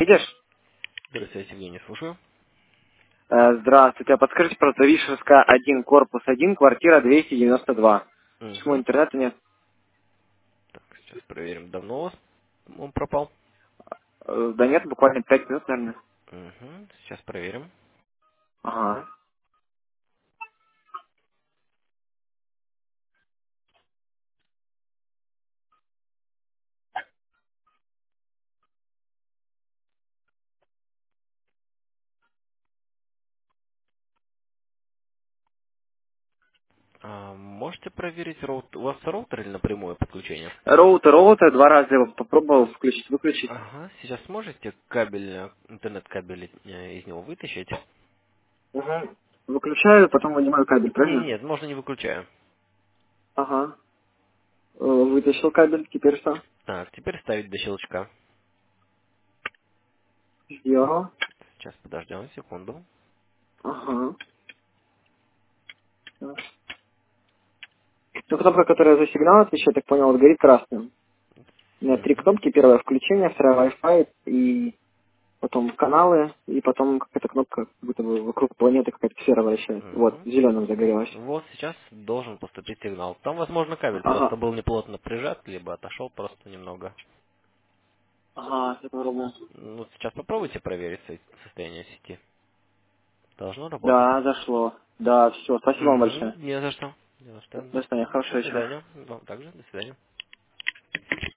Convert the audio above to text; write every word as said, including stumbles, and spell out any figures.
видишь? Здравствуйте, Евгений, слушаю. Э, Здравствуйте. А подскажите, пожалуйста, Вишерская один, корпус один, квартира двести девяносто два. Почему Угу. интернета нет? Так, сейчас проверим, давно у вас он пропал. Э, Да нет, буквально пять минут, наверное. Угу. Сейчас проверим. Ага. А, можете проверить роут... У вас роутер или напрямую подключение? Роутер, роутер, два раза его попробовал включить, выключить. Ага. Сейчас можете кабель, э, интернет-кабель э, из него вытащить? Угу. Выключаю, потом вынимаю кабель, Не, правильно? нет, можно не выключая. Ага. Э, Вытащил кабель, теперь что? Так, теперь ставить до щелчка. Сделал. Сейчас подождем секунду. Ага. Так. Ну, кнопка, которая за сигнал отвечает, я так понял, вот горит красным. У меня три Угу. кнопки. Первая включение, вторая Wi-Fi и потом каналы, и потом какая-то кнопка, как будто бы вокруг планеты какая-то сфера вращается. Вот, Угу. зеленым загорелась. Вот сейчас должен поступить сигнал. Там, возможно, кабель просто Ага. был неплотно прижат, либо отошел просто немного. Ага, я попробую. Ну, сейчас попробуйте проверить со- состояние сети. Должно работать. Да, зашло. Да, все, спасибо вам Угу. большое. Не за что. Не за что. До свидания, До хорошего вечера. свидания. Вам также. До свидания.